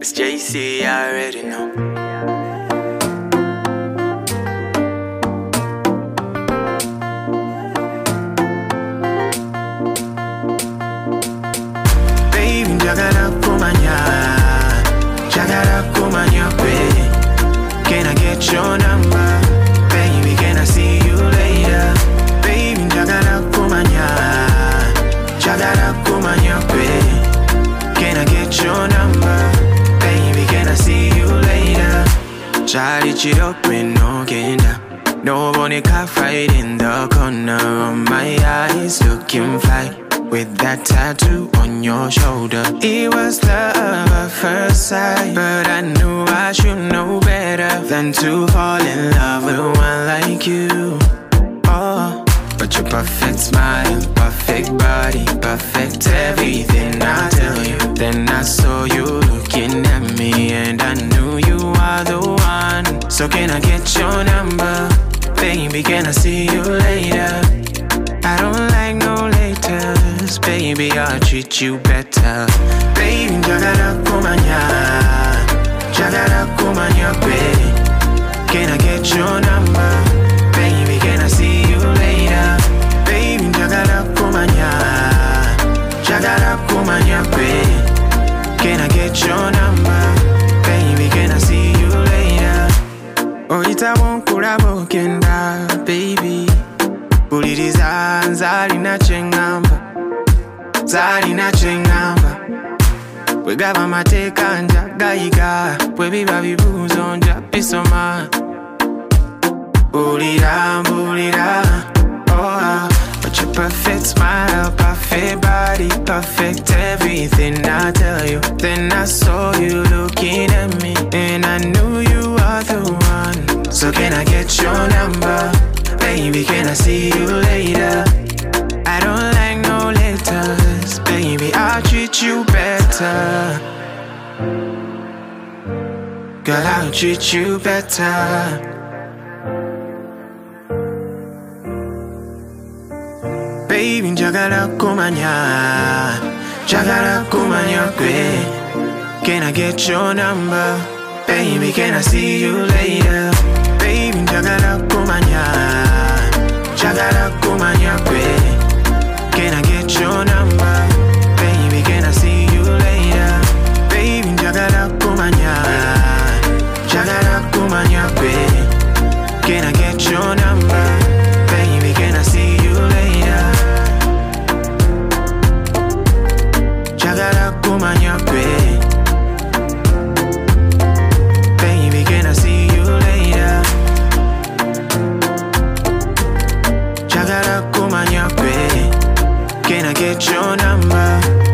It's JC, I already know. Baby, jagara kumanya kwe. Can I get your number? Baby, can I see you later? Baby, jagara kumanya kwe. Can I get your number? Baby, can I see you later? Charlie Chidope no genda. Nobody can fight in the corner of my eyes, looking fly with that tattoo on your shoulder. It was love at first sight, but I knew I should know better than to fall in love with one like you. Oh, but your perfect smile, perfect body, perfect everything I tell you. Then I saw you looking at me and I knew you are the one. So can I get your number? Baby, can I see you later? I don't like no laters. Baby, I'll treat you better. Baby, jagara kumanya kwe. Can I get your number? Baby, can I see you later? Baby, jagara kumanya kwe. Can I get your number? Baby, can I see you later? Oh, ita won't kurabo kenda, baby. Buliriza nzalina chengamba Wegaba mateka njagayiga Bwebiba bibuzo nja bisoma Bulira oh, but your perfect smile, perfect body, perfect everything I tell you. Then I saw you looking at me and I knew you are the one. So can I get your number? Baby, can I see you later? I don't like no letters. Baby, I'll treat you better. Girl, I'll treat you better. Baby, jagara kumanya kwe. Can I get your number? Baby, can I see you later? Baby, jagara kumanya kwe. Can I get your number? Baby, can I see you later? Baby, jagara kumanya kwe. Can I get your number? Baby, can I see you later? Jagara kumanya kwe. Baby, can I see you later? Jagara kumanya kwe. Can I get your number?